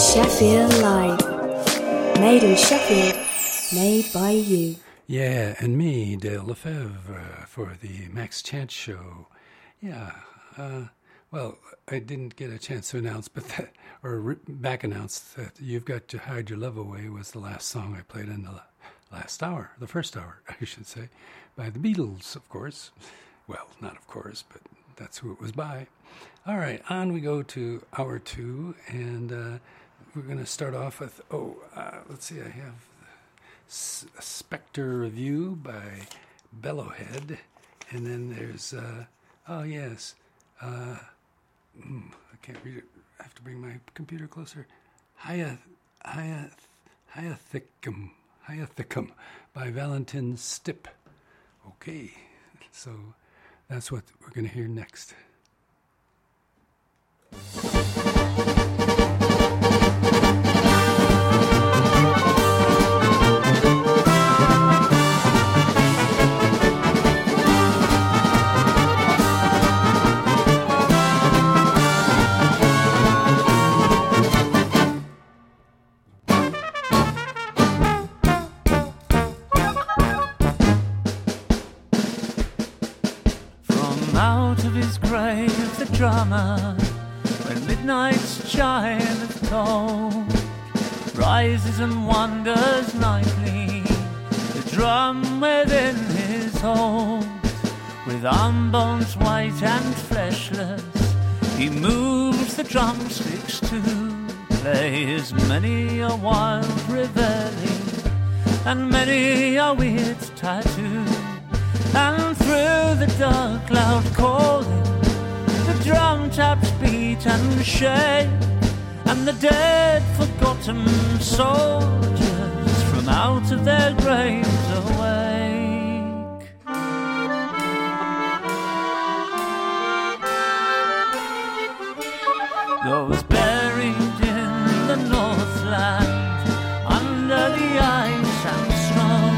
Sheffield Live. Made in Sheffield, made by you. Yeah, and me, Dale Lefebvre, for the Max Chance Show. Yeah, well, I didn't get a chance to announce, back announce that You've Got to Hide Your Love Away was the last song I played in the last hour, the first hour, I should say, by the Beatles, of course. Well, not of course, but that's who it was by. All right, on we go to hour two, and we're going to start off with, let's see, I have a Spectre Review by Bellowhead, and then there's, I can't read it, I have to bring my computer closer, Hyethicum by Valentin Stipp. Okay, so that's what we're going to hear next. Out of his grave the drummer, when midnight's chime is told, rises and wanders nightly, the drum within his hold. With arm bones white and fleshless, he moves the drumsticks to plays many a wild reveille and many a weird tattoo. And through the dark loud calling, the drum taps beat and shake, and the dead forgotten soldiers from out of their graves awake. Those buried in the Northland under the ice and snow,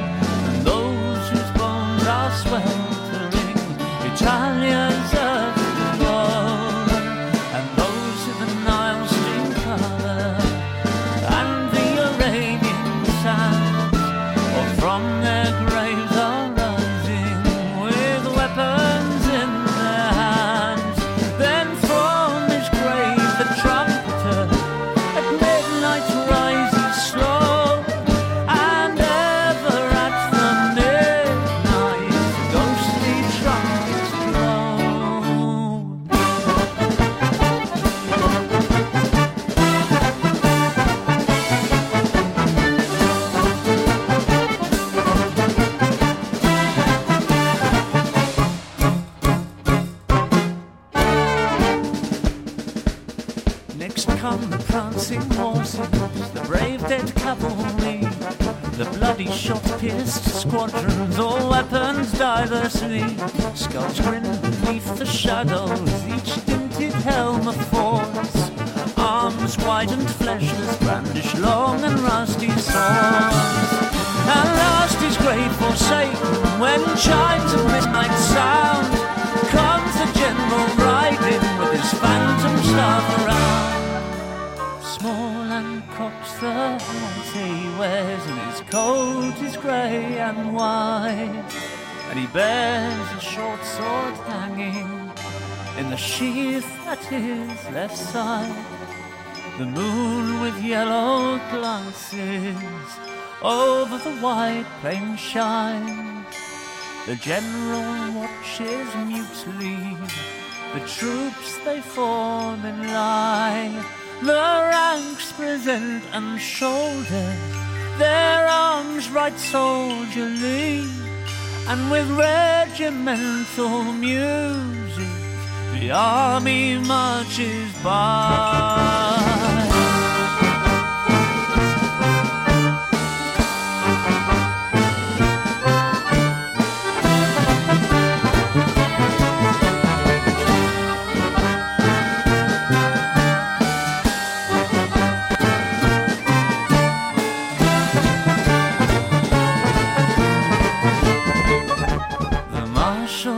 sweltering Italia's earthly glow, and those in the Nile stream color and the Arabian sands, or from their graves are rising with weapons in their hands. Then from his grave the trumpeter at midnight rises slow, and ever at the prancing horses, the brave dead cavalry, the bloody shot-pierced squadrons, all weapons diversely, skulls grin beneath the shadows, each dinted helm of force, arms wide and fleshless brandish long and rusty swords. And last his grave forsaken, when chimes of midnight sound, comes the general riding with his phantom staff around. Small and cocked the hat he wears, and his coat is grey and white, and he bears a short sword hanging in the sheath at his left side. The moon with yellow glances over the wide plain shines. The general watches mutely the troops they form in line. The ranks present and shoulder their arms right soldierly, and with regimental music the army marches by.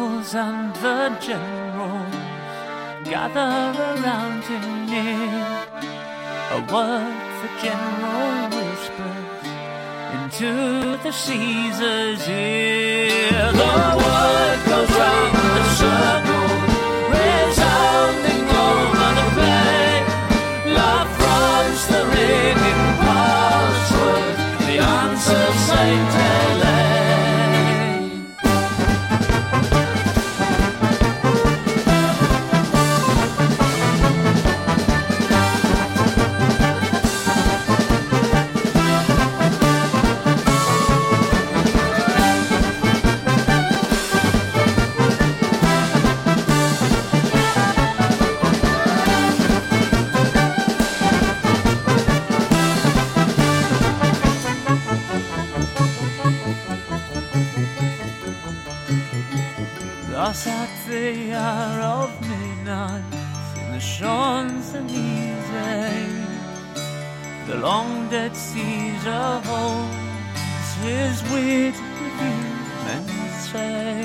And the generals gather around him near, a word for general whispers into the Caesar's ear. The word goes round the circle, resounding over the plain. Love fronts the ringing password, the answer Saint Helene. Thus at the hour of midnight in the Champs-Élysées, the long dead Caesar holds his weird review and say,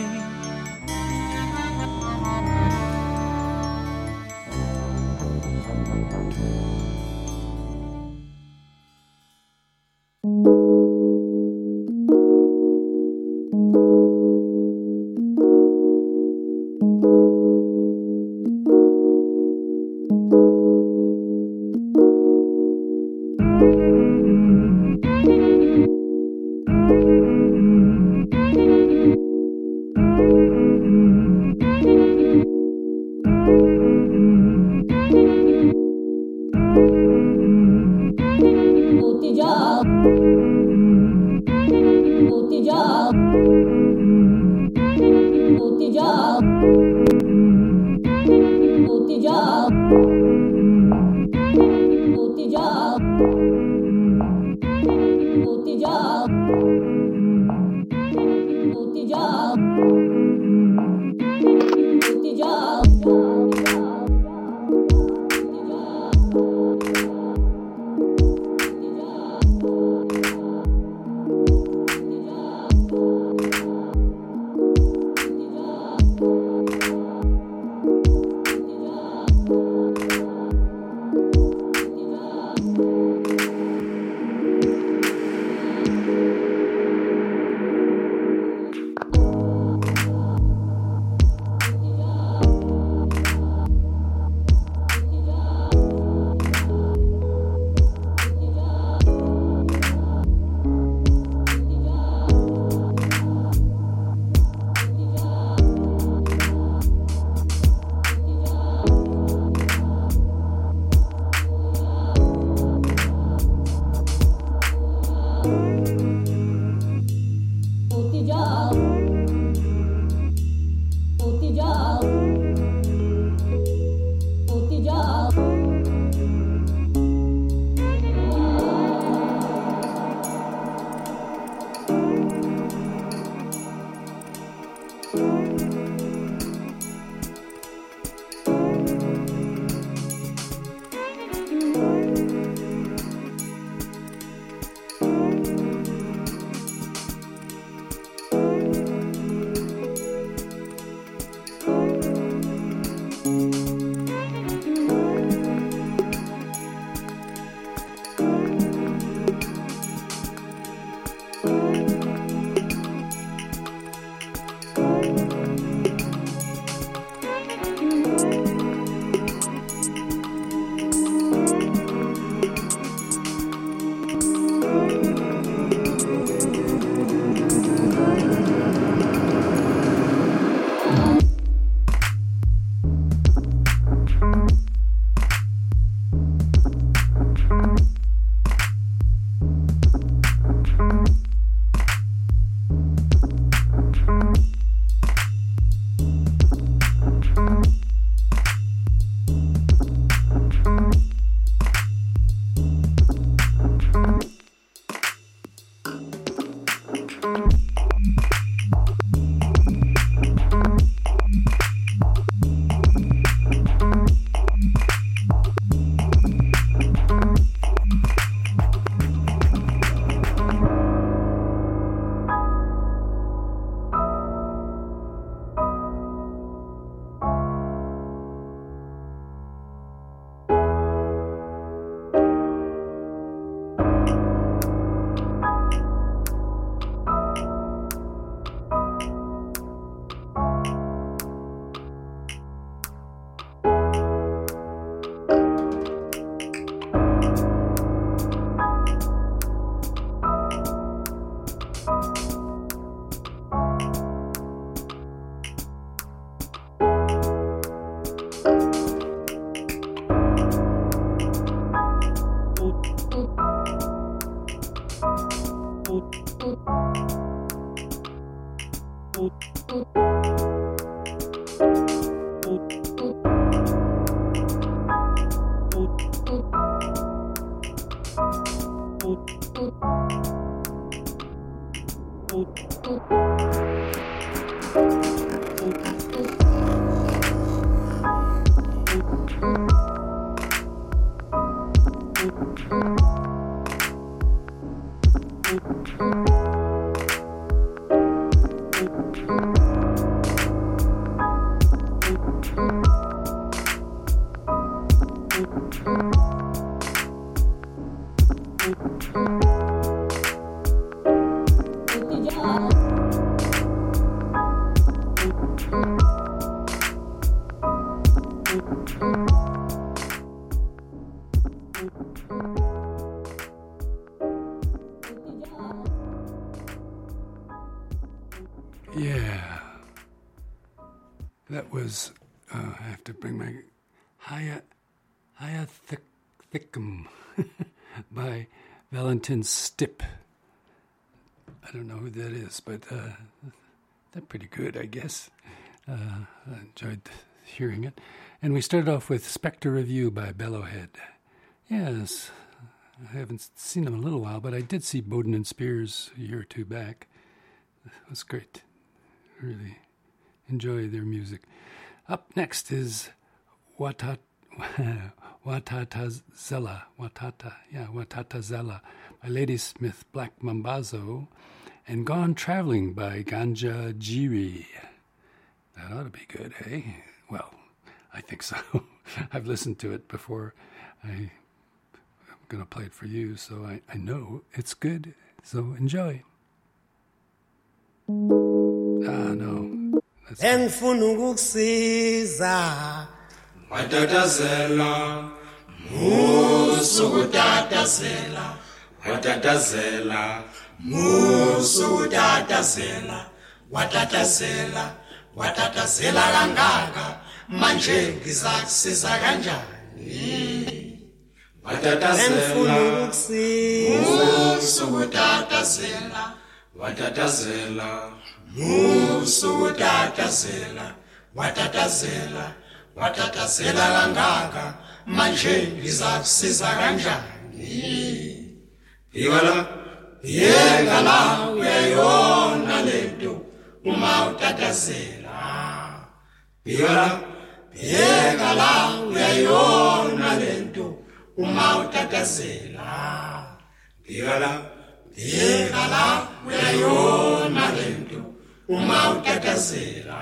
Yeah, that was, I have to bring my Haya Thickum by Valentin Stipp. I don't know who that is, but they're pretty good, I guess. I enjoyed hearing it. And we started off with Spectre Review by Bellowhead. Yes, I haven't seen them in a little while, but I did see Bowden and Spears a year or two back. It was great. Really enjoy their music. Up next is Watatazela by Ladysmith Black Mambazo, and Gone Traveling by Ganja Giri. That ought to be good, eh? Well, I think so. I've listened to it before. I'm going to play it for you, so I know it's good. So enjoy. No. Engifuna ukukusiza watatazela musukutatazela watatazela musukutatazela watatazela kangaka manje ngizakusiza kanjani watatazela musukutatazela watatazela musukutatazela watatazela kangaka manje ngizakusiza kanjani yekala uyayona lento uma utatazela yekala uyayona lento uma utatazela yekala uyayona lento uma utatazela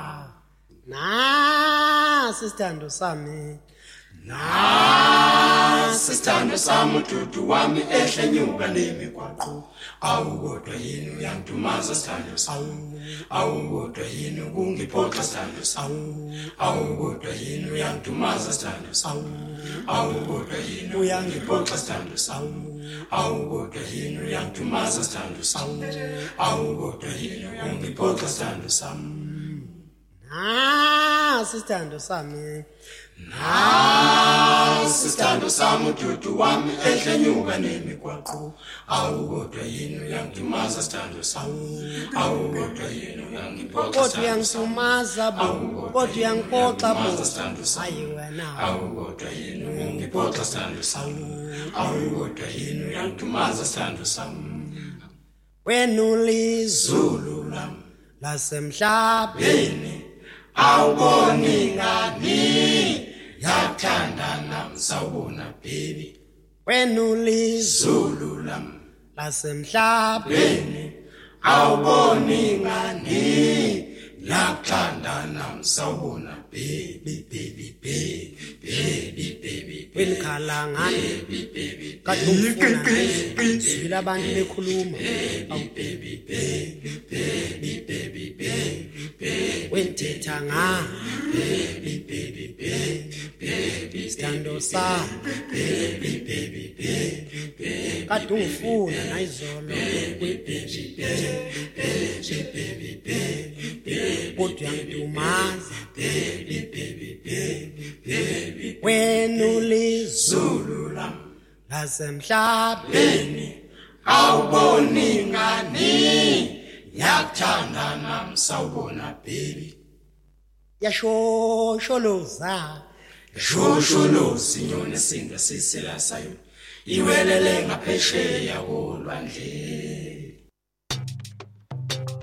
nasi isithando sami nasi isithando sami ududu wami ehlenyuka nemigwaqo awukodwa yini uyangidumaza sithando sami awukodwa yini kungiphoxa sithando sami awukodwa yini uyangidumaza sithando sami awukodwa yini uyangiphoxa sithando sami awukodwa yini uyangidumaza sithando sami awukodwa yini uyangiphoxa sithando sami nasi isithando sami nasi isithando sami ududu wami ehlenyuka nemigwaqo awukodwa yini uyangidumaza sithando sami awukodwa yini uyangiphoxa kodwa uyangisumaza kodwa uyangiphoxa hayi wena awukodwa yini uyangiphoxa sithando sami awukodwa yini uyangidumaza sithando sami wena ulizulu lam lasemhlabeni awuboni ngani yathandana msawubona baby wena ulizulu lam lasemhlabeni awuboni ngani yathandana msawubona baby welikhalangani kade ufuna abantu bekhuluma wenthetha ngani isithando sami kade ungifuna nayizolo kodwa uyangidumaza wena ulizulu lam lasemhlabeni awuboni ngani yathandana msawubona baby yashosholoza shosholozi nyoni singa sisela sayo iwelele ngaphesheya kolwandle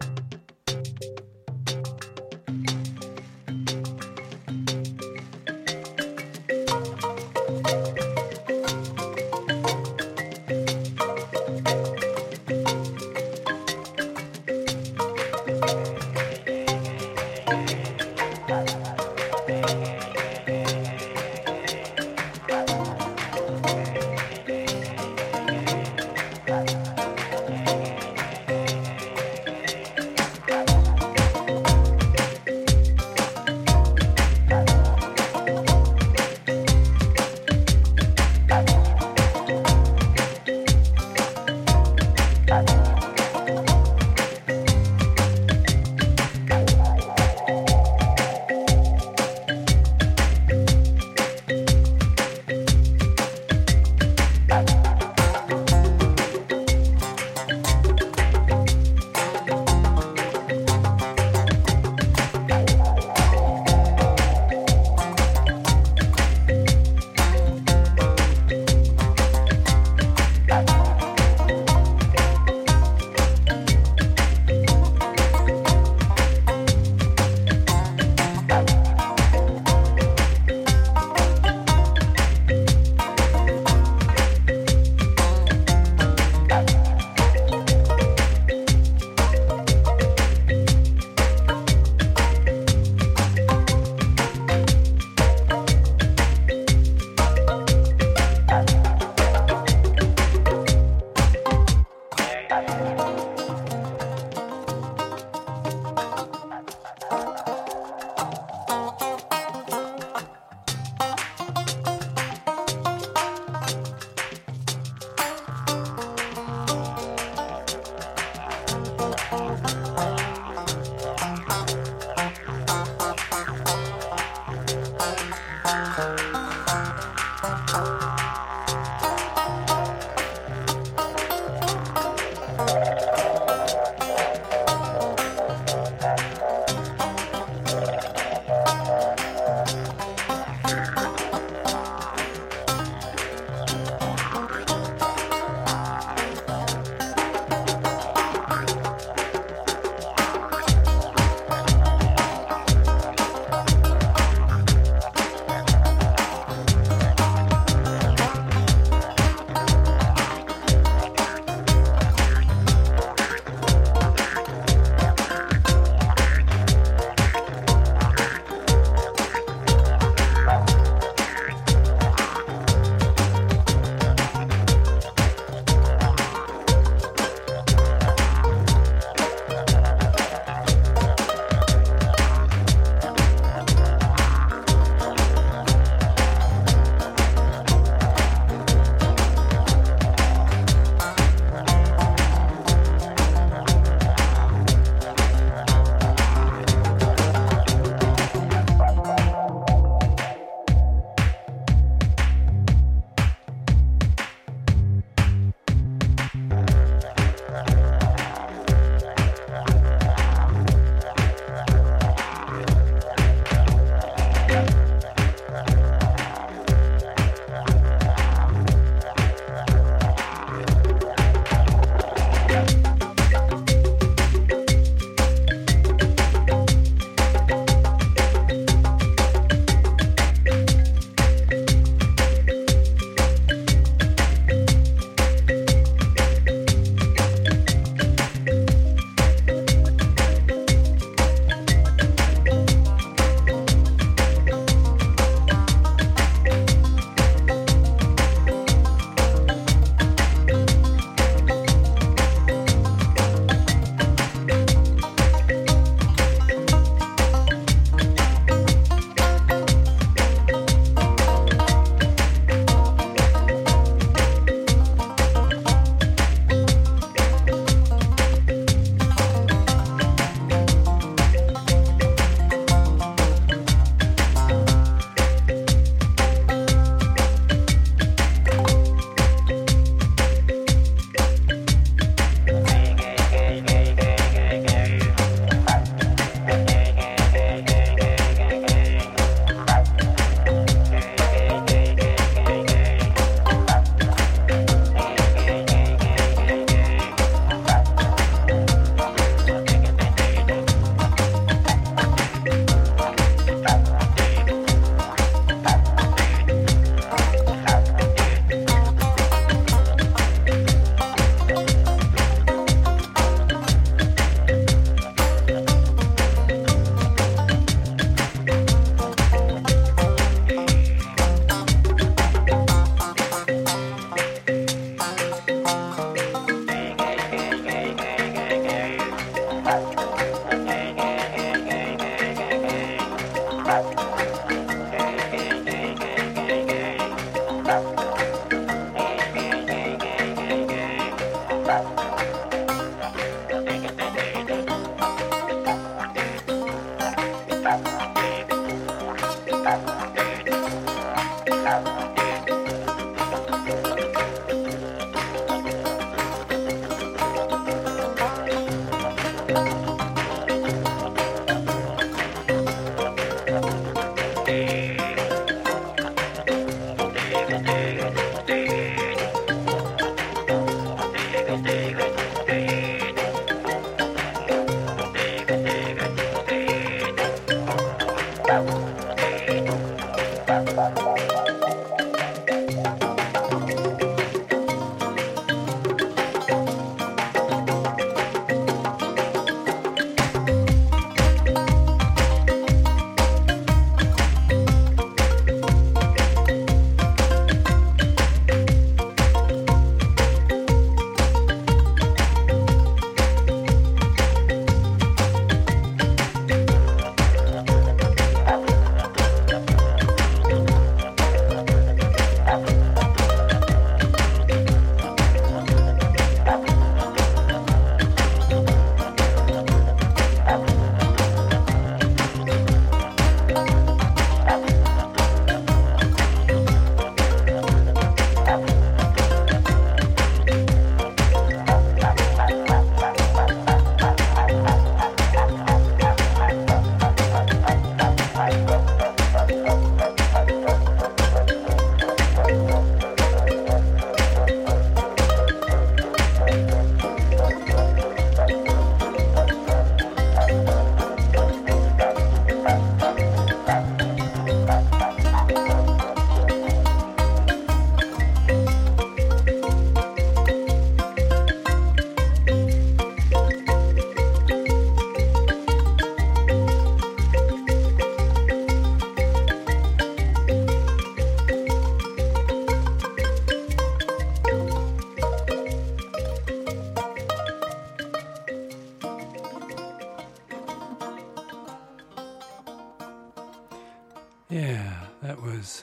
Yeah, that was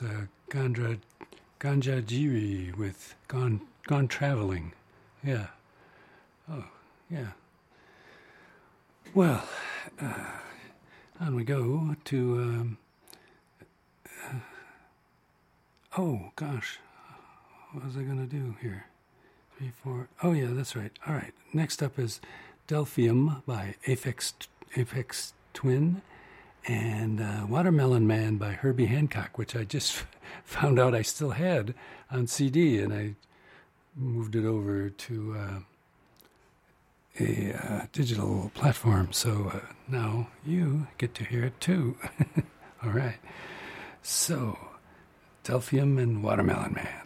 Ganjajiri with Gone Traveling. Yeah. Oh, yeah. Well, on we go to... oh, gosh. What was I going to do here? 3, 4... Oh, yeah, that's right. All right. Next up is Delphium by Aphex Twin and Watermelon Man by Herbie Hancock, which I just found out I still had on CD, and I moved it over to a digital platform. So now you get to hear it too. All right. So, Delphium and Watermelon Man.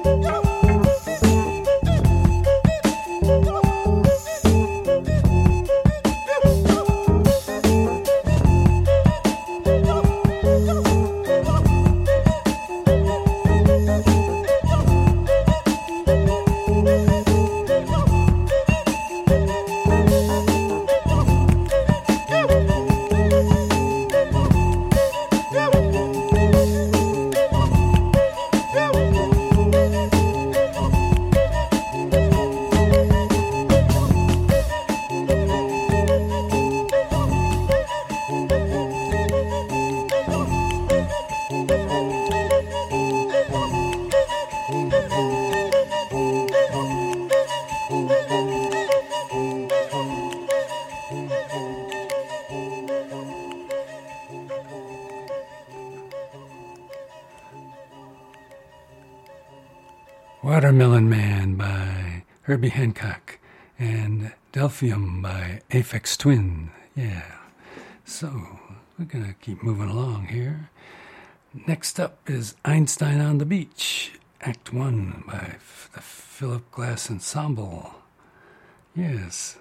Watermelon Man by Herbie Hancock and Delphium by Aphex Twin. Yeah. So we're going to keep moving along here. Next up is Einstein on the Beach, Act 1 by the Philip Glass Ensemble. Yes.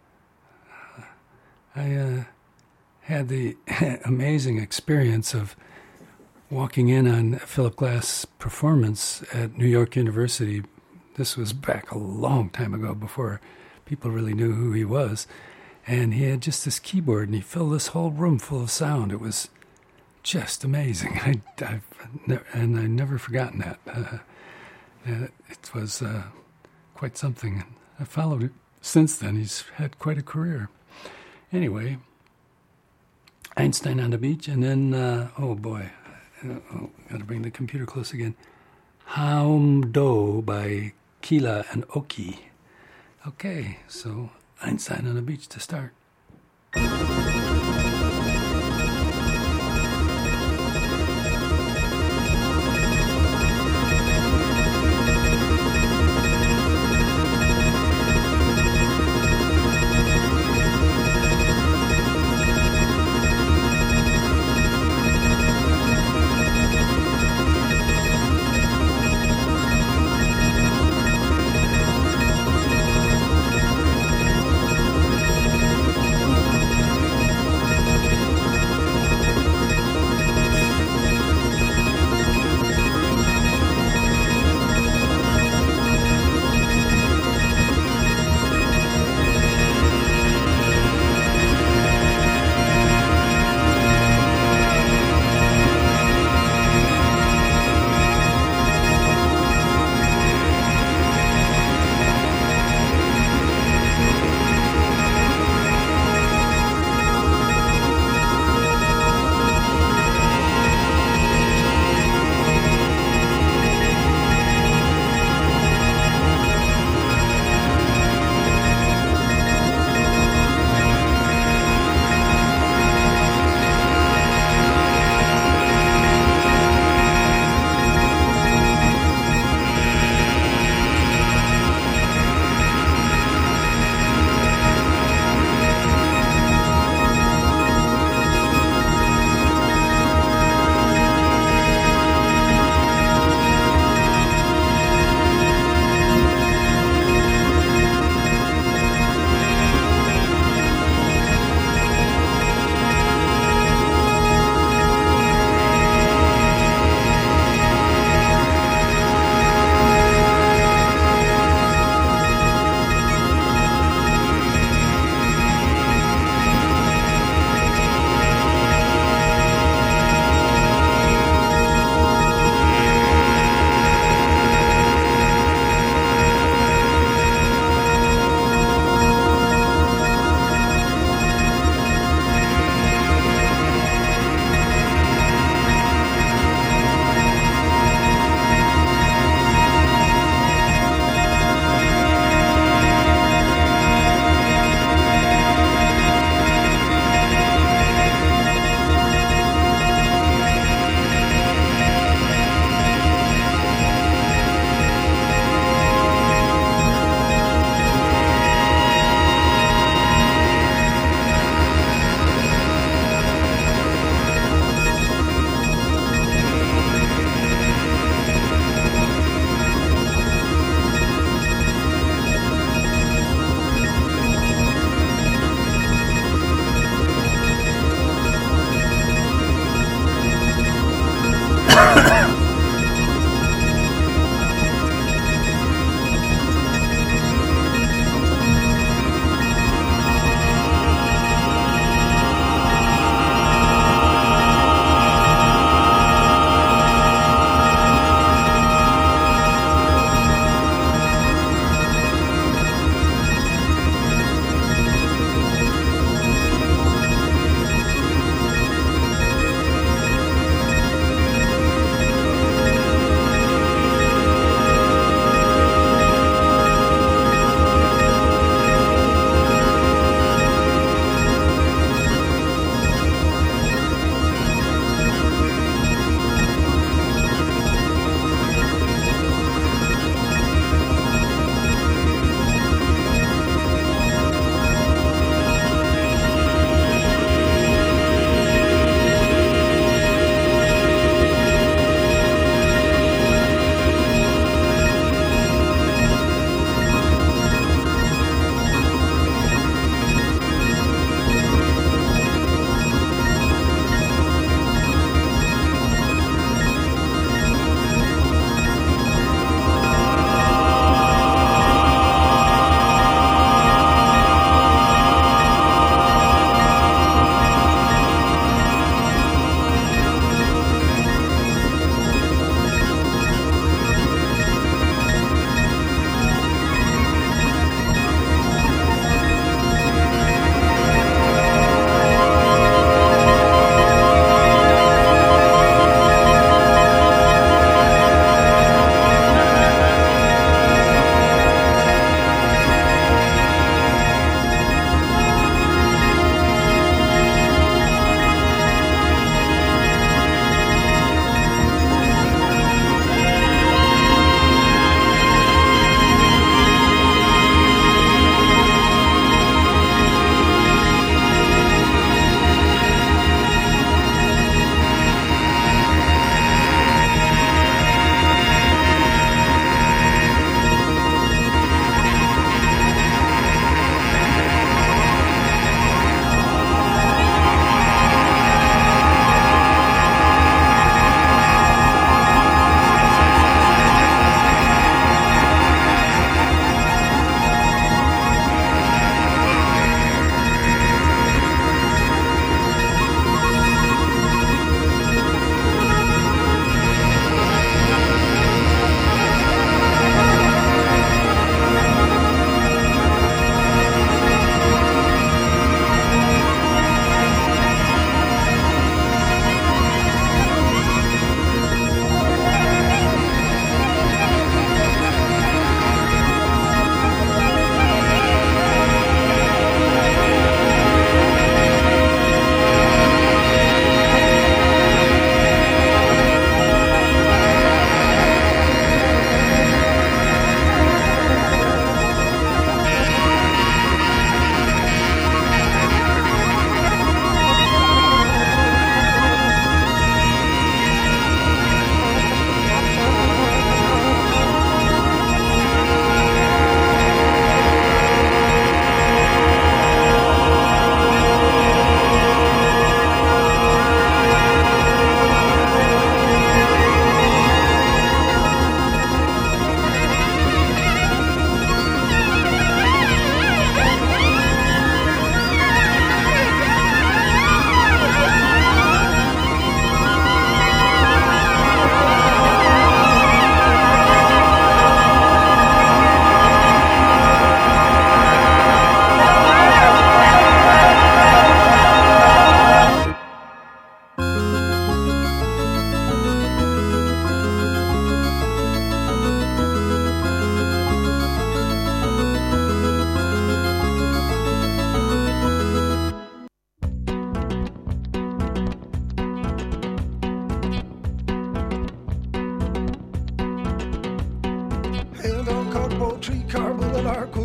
I had the amazing experience of walking in on a Philip Glass performance at New York University. This was back a long time ago, before people really knew who he was. And he had just this keyboard, and he filled this whole room full of sound. It was just amazing. I've never forgotten that. It was quite something. I followed it since then. He's had quite a career. Anyway, Einstein on the Beach, and then, oh boy, got to bring the computer close again. Haum Do by Kila and Oki. Okay, so Einstein on the Beach to start.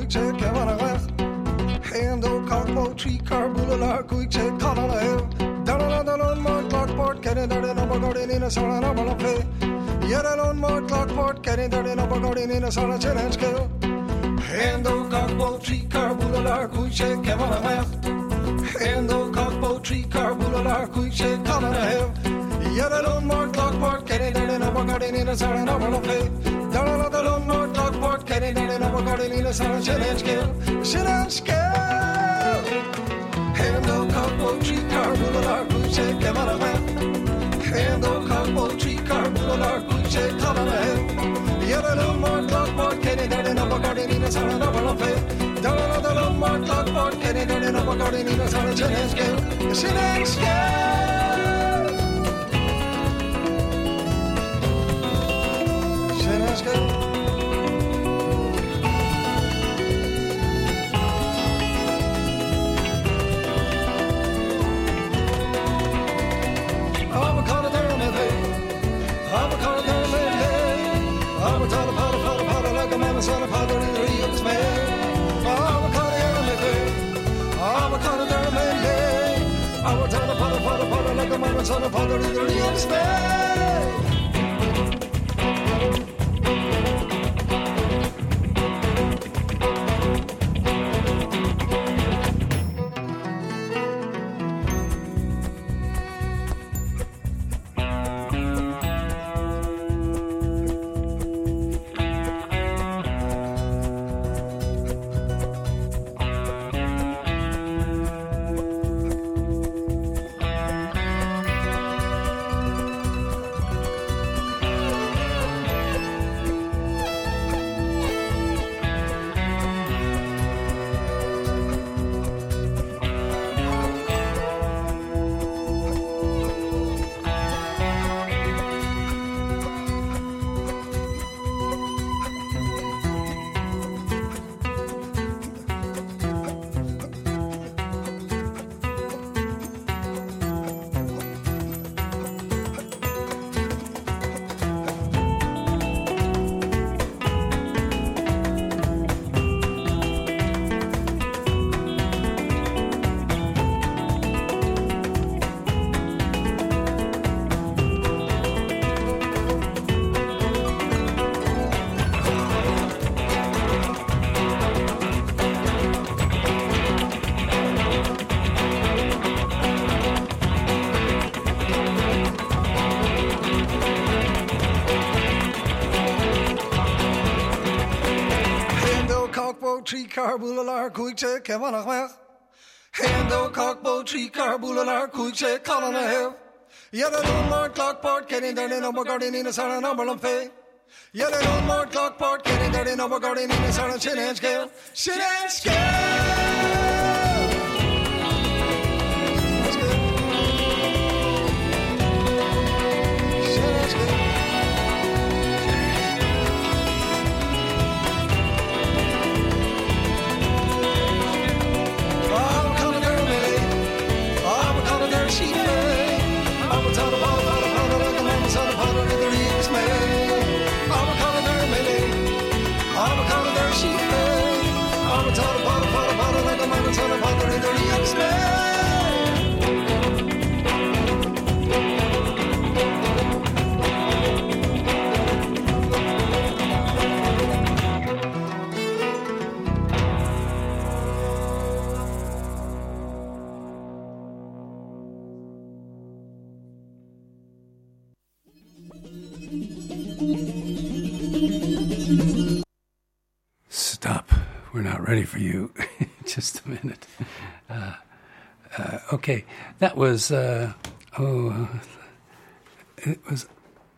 quick check, Kevin, hand o cockbo, tree car, bulla, quick check, color, down on my clockport, getting down in a garden in a son of a play. Yet alone, my clockport, getting down in a garden in a son of challenge scale. Hand o cockbo, tree car, bulla, quick check, Kevin, hand o cockbo, tree car, bulla, quick check, color, yet alone, my clockport, getting down in a garden in a son of a play. Down on my clockport, getting down in a garden in a son of challenge scale. Hand o cockbo, tree car, bulla, quick check, Kevin, hand o cockbo, tree car, bulla, quick check, color, yet alone, my clockport, getting down in a garden in a son of a play. Down on my clockport, getting down in a garden in a son of challenge scale. Tree car, bulla, quick check, Kevin, hand o cockbo, tree car, bulla, quick check, color, yet alone, my clockport, getting down in a garden in a son of number of pay. Yet alone, my clockport, getting down in a garden in a son of chin and scale. Stop. We're not ready for you. Just a minute. Okay, that was, it was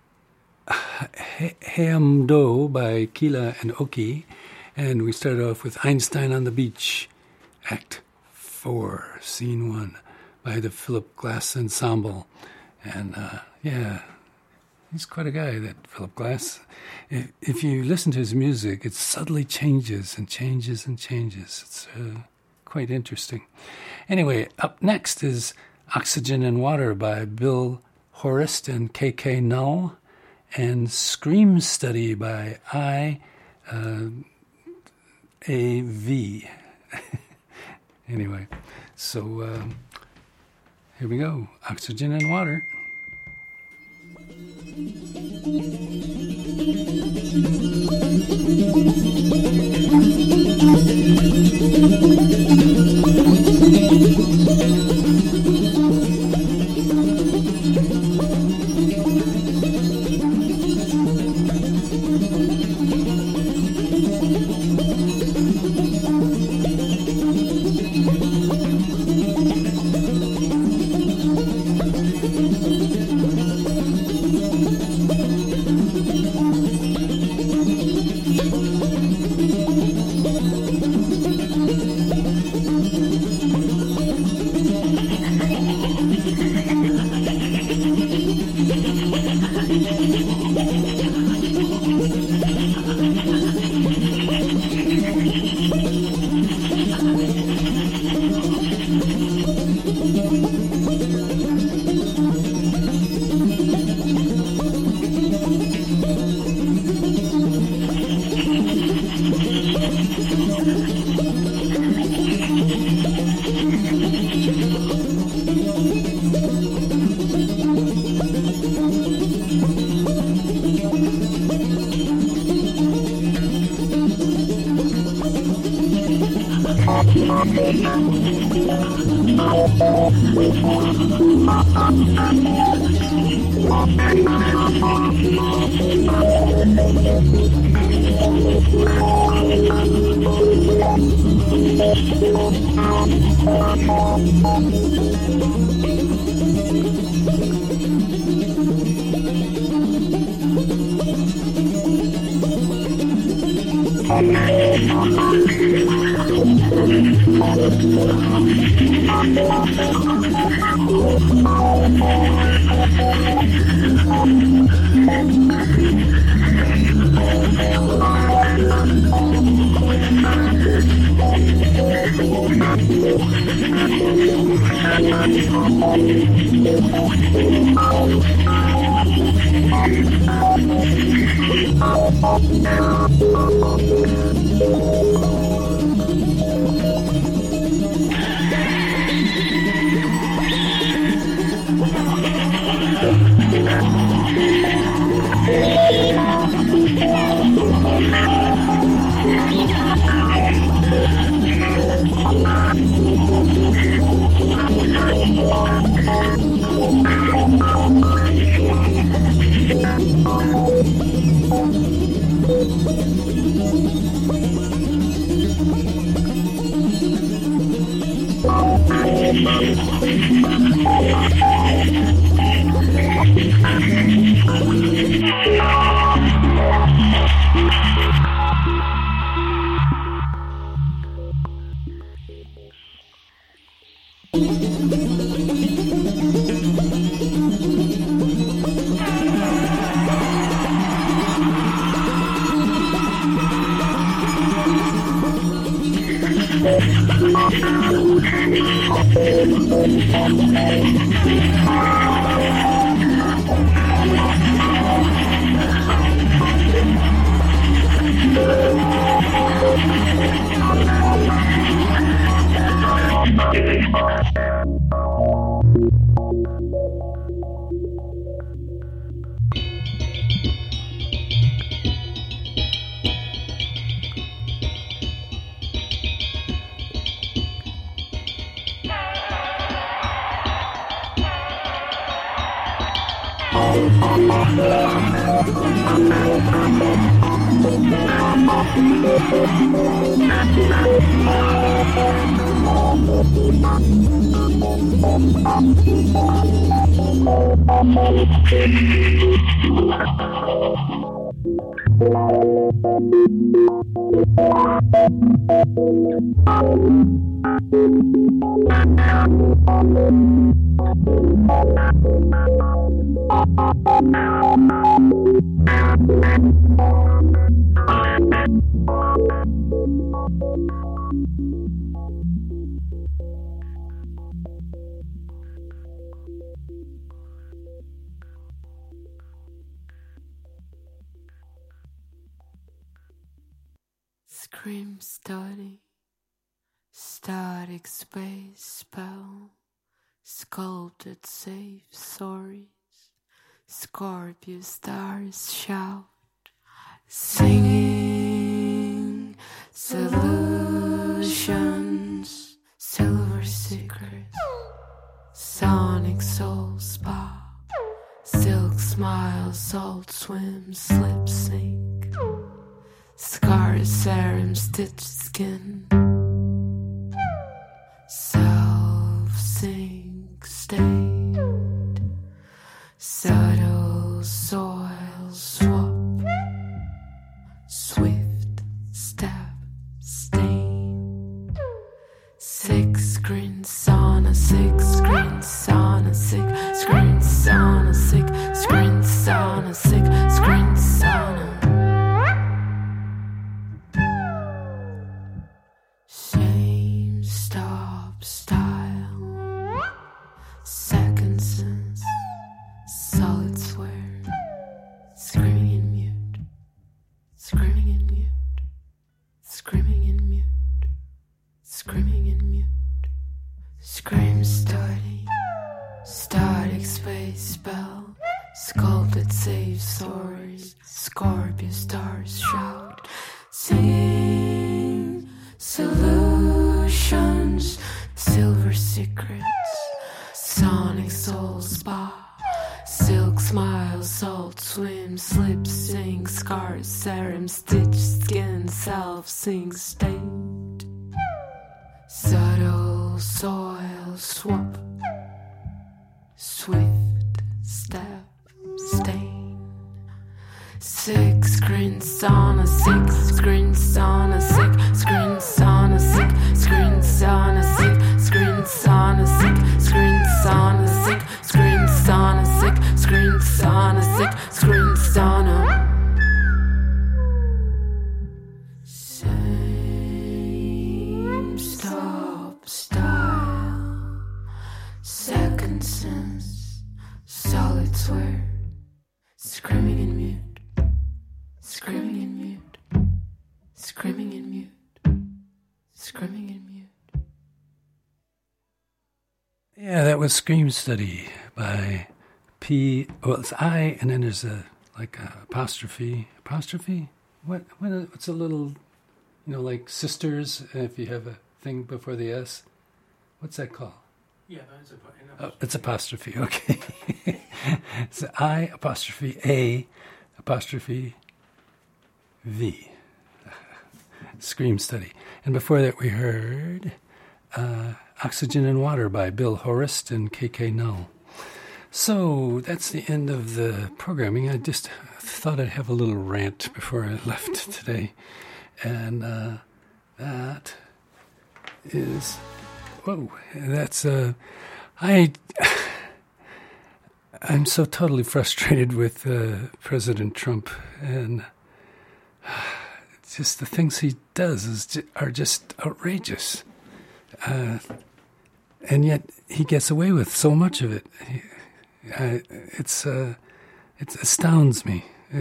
Heamdo by Kila and Oki, and we started off with Einstein on the Beach, Act 4, Scene 1, by the Philip Glass Ensemble. And, he's quite a guy, that Philip Glass. If you listen to his music, it subtly changes and changes and changes. It's quite interesting. Anyway, up next is Oxygen and Water by Bill Horst and KK Null, and Scream Study by AV. Anyway, so here we go. Oxygen and water. Scream study, static space spell, sculpted safe stories, Scorpio stars shout, singing solutions, silver secrets, sonic soul spa, silk smile, salt swim, slip sink, scar serum, stitched skin, self-sink state, subtle soil swap, swift step stain, 6 screen sauna, 6 screen sauna, 6 screen sauna, 6 screen sauna, 6 screen sauna. Shame, stop, style, second sense, solid swear, screaming in mute, screaming in mute, screaming in mute, screaming in mute, scream study, static space spell, sculpted save stories, Scorpio stars shout, singing solutions, silver secrets, sonic soul spa, silk smile, salt swim, slip sing, scars serum, stitched skin, self sing state, subtle soil swap, swift step stain, 6 screen sauna, 6 screen sauna, 6 screen sauna, 6 screen sauna, 6 screen sauna, 6 screen sauna, 6 screen sauna, 6 screen sauna, 6 screen sauna. Same stop style, second sense, solid swear, screaming in mute, screaming in mute, screaming in mute, screaming in mute. Yeah, that was Scream Study by P. Well, it's I, and then there's a apostrophe. Apostrophe? What's a little, like sisters? If you have a thing before the S, what's that called? Yeah, that's it's apostrophe. Okay, it's I apostrophe A apostrophe V. Scream Study, and before that we heard Oxygen and Water by Bill Horist and KK Null. So that's the end of the programming. I just thought I'd have a little rant before I left today. And that is... Whoa, that's... I'm so totally frustrated with President Trump, and just the things he does are just outrageous. And yet he gets away with so much of it. It astounds me.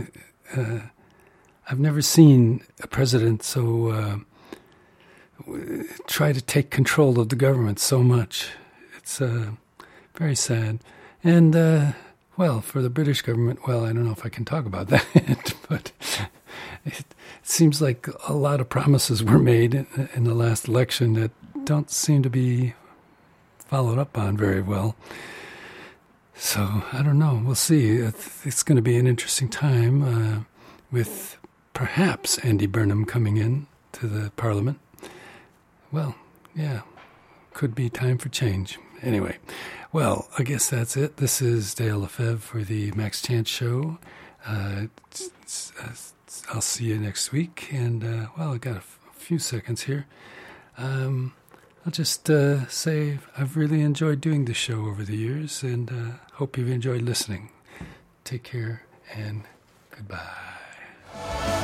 I've never seen a president so try to take control of the government so much. It's very sad. And, for the British government, I don't know if I can talk about that, but it seems like a lot of promises were made in the last election that don't seem to be followed up on very well. So, I don't know. We'll see. It's going to be an interesting time with perhaps Andy Burnham coming in to the Parliament. Well, yeah, could be time for change. Anyway, I guess that's it. This is Dale Lefebvre for the Max Chance Show. I'll see you next week. And, I got a few seconds here. I'll just say I've really enjoyed doing this show over the years, and hope you've enjoyed listening. Take care, and goodbye.